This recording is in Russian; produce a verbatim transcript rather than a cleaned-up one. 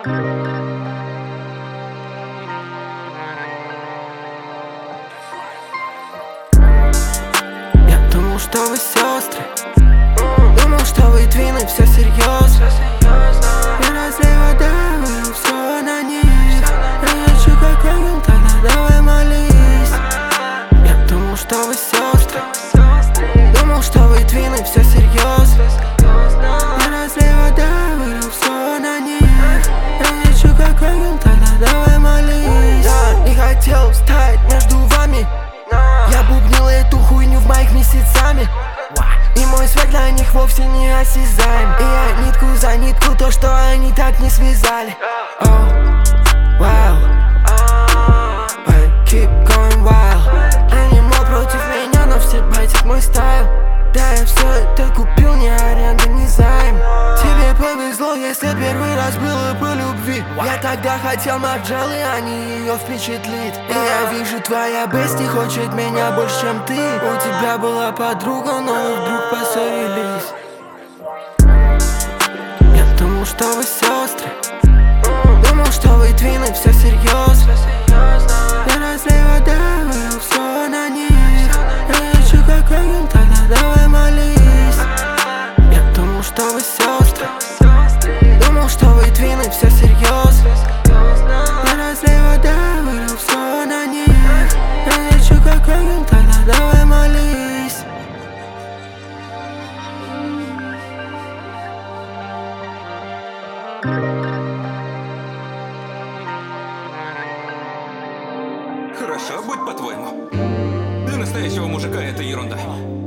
Я думал, что вы сестры, думал, что вы твины, все серьезно. Я разлей вода, вылил все на них. Я хочу как ангел, тогда давай молись. Я думал, что вы сестры, думал, что вы твины, все серьезно. Я разлей вода, вылил все на них. Я хочу как ангел, тогда давай молись. Я не хотел стоять между вами, я бубнил эту хуйню в моих месяцами. И мой свет для них вовсе не осязаем. И я нитку за нитку то, что они так не связали. Oh, wow, I keep going wild. Они мол против меня, но все байтят мой стайл. Да, я все это купил, не аренда, не займ. Тебе повезло, если первый раз было по любви. Я тогда хотел Марджелы, а не ее впечатлить. И я вижу, твоя бести хочет меня больше, чем ты. У тебя была подруга, но вы вдруг поссорились. Я думал, что вы сестры, думал, что вы твины, все серьезно. Я разлей вода, вылил все на них. Я хочу как ангел, тогда давай молись. Я думал, что вы сестры, думал, что вы твины, все серьезно. Я разлей вода, вылил все на них. Я хочу как ангел, тогда давай молись. Хорошо, будь по-твоему. Для настоящего мужика это ерунда.